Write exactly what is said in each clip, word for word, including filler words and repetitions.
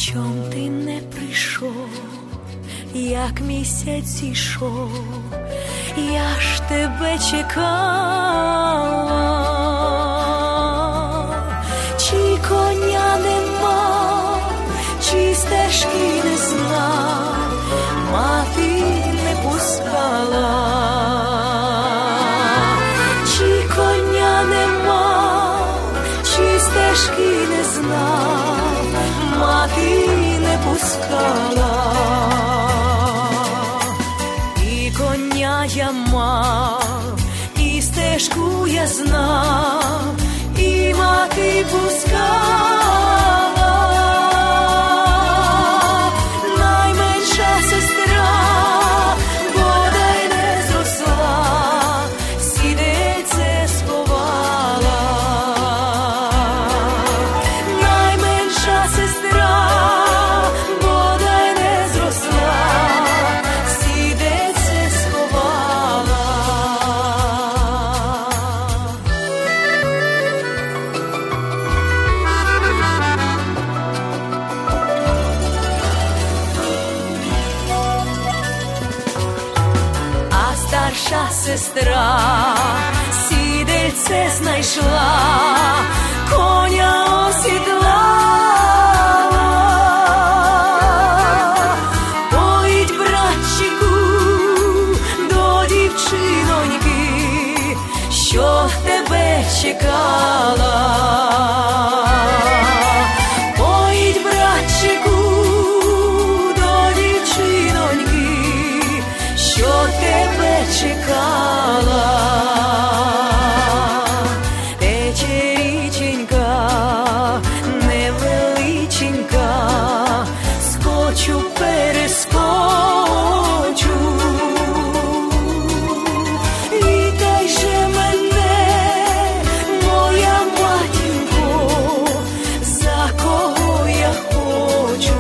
Чом ти не прийшов, як місяць ішов, я ж тебе чекала, чи коня нема, чи стежки не знав, мати не пускала, чи коня нема, чи стежки не знав, мати не пускала. І коня я мав, і стежку я знав, і мати пускала. Найменша сестра бодай не зросла, сідельце сховала. Найменша сестра бодай не зросла, сідельце сховала. А старша сестра сідельце знайшла, коня осідлала. Поїдь, братчику, до дівчиноньки, що тебе чекала. Поїдь, братчику, до дівчиноньки, що тебе чекала. Тече річенька невеличенька, скочу, перескочу. Вітай же мене, моя матінко, за кого я хочу.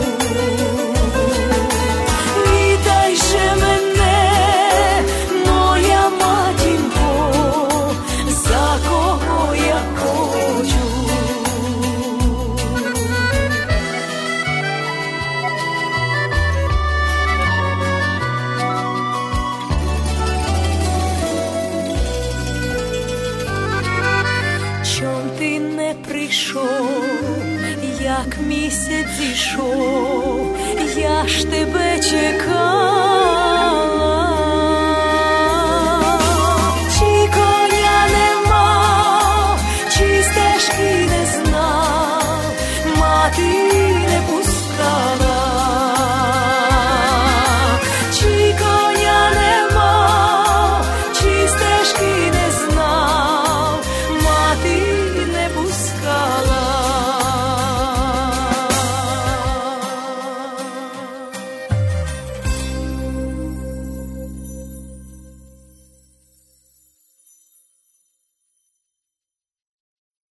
Вітай же мене, моя матінко, за кого я хочу. Чом ти не прийшов, як місяць зійшов, я ж тебе чекала.